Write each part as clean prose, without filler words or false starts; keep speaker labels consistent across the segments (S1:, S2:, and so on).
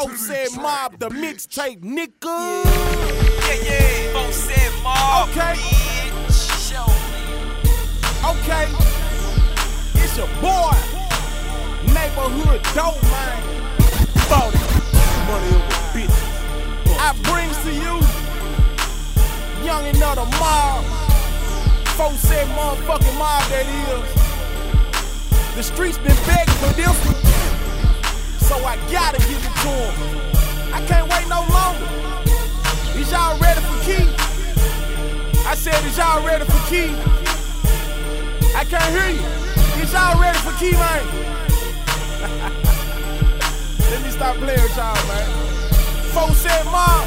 S1: Folks said mob, the mixtape, nigga.
S2: Yeah. Folks said mob.
S1: Okay.
S2: Show me.
S1: Okay. It's your boy. Neighborhood dope, man. 40. Money over bitches. I brings to you young and of the mob. Folks said motherfucking mob that is. The streets been begging for this one, so I gotta give it to them. I can't wait no longer. Is y'all ready for Key? I said, is y'all ready for Key? I can't hear you. Is y'all ready for Key, man? Let me stop playing with y'all, man. Folks said, Mom,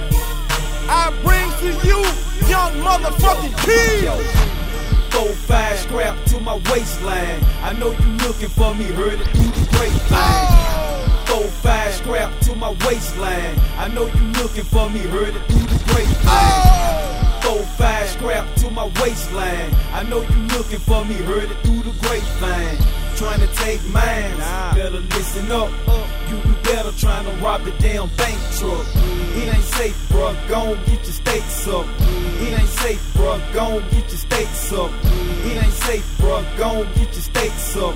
S1: I bring to you young motherfucking Key.
S3: 4-5 scrap to my waistline. I know you looking for me, heard it through the grapevine. 4-5 scrap to my waistline. I know you looking for me, heard it through the grapevine. 4-5 scrap to my waistline. I know you looking for me, heard it through the grapevine. Trying to take mine, better listen up. You do better trying to rob the damn bank truck. It ain't safe, bruh, gon' get your steaks up. It ain't safe, bruh, gon' get your steaks up. It ain't safe, bruh, gon' get your steaks up.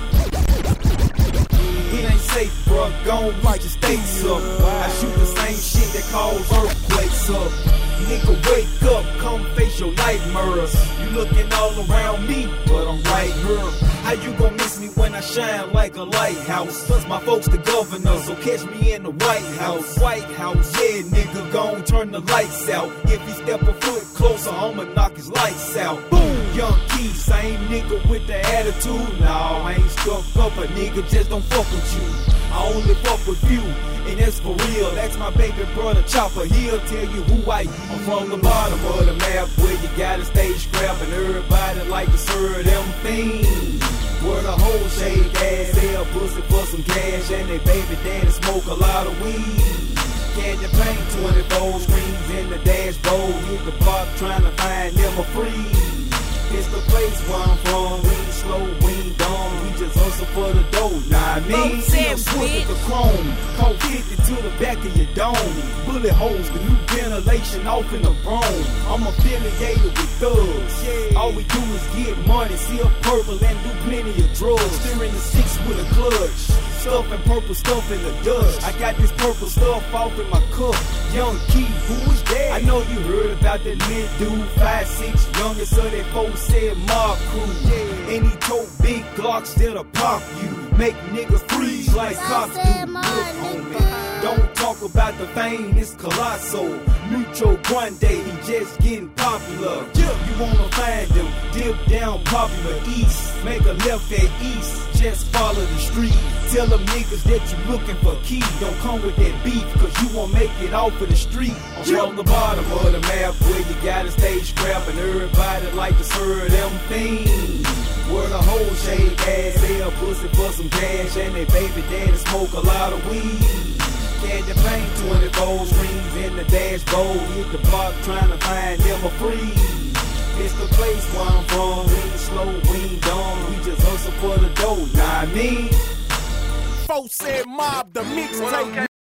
S3: It ain't safe, bruh, gon' get your steaks up. I shoot the same shit that cause earthquakes up. Nigga, wake up, come face your nightmares. You looking all around me, but I'm right here. How you gon' miss me when I shine like a lighthouse? Cause my folks the governor, so catch me in the White House. White House, yeah, nigga, gon' turn the lights out. If he step a foot closer, I'ma knock his lights out. Boom, Young Key, same nigga with the attitude. Nah, I ain't stuck up, a nigga just don't fuck with you. I only fuck with you, and that's for real. That's my baby brother Chopper, he'll tell you who I am. I'm from the bottom of the map where you gotta stay scrapping. Everybody like to serve them things. Where the whole shake ass, sell pussy for some cash, and they baby daddy smoke a lot of weed. Candy paint, 24 screens in the dashboard. Hit the block trying to find them a free. It's the place where I'm from. We ain't slow, we ain't dumb. We just hustle for the dough. Nah, I mean, with the chrome. Cold 50 to the back of your dome. Bullet holes, the new ventilation off in the bone. I'm affiliated with thugs. Yeah. All we do is get money, seal purple, and do plenty of drugs. Steering the 6 with a clutch. Stuff and purple stuff in the dust. I got this purple stuff off in my cup. Young Key, who is that? I know you heard about that lit dude, 5'6", youngest of that 4 said mob crew. Yeah. And he told big Glocks that'll pop you. Make niggas freeze like cops do. Look, homie, don't talk about the fame, it's colossal. Mucho Grande, he just getting popular. Yeah, you wanna find him, dip down Popular East. Make a left at East, just follow the street. Tell them niggas that you looking for Key. Don't come with that beef, cause you won't make it off of the street. I'm from the bottom of the map where you gotta stay scrapping. Everybody like to serve them things. Where the whole shake ass, sell pussy for some cash, and they baby daddy smoke a lot of weed. Candy paint, 24 screens in the dashboard. Hit the block trying to find them a free. It's the place where I'm from. We ain't slow, we ain't dumb. We just hustle for the dough. Nah, I mean,
S1: Folks said mob, the mixtape.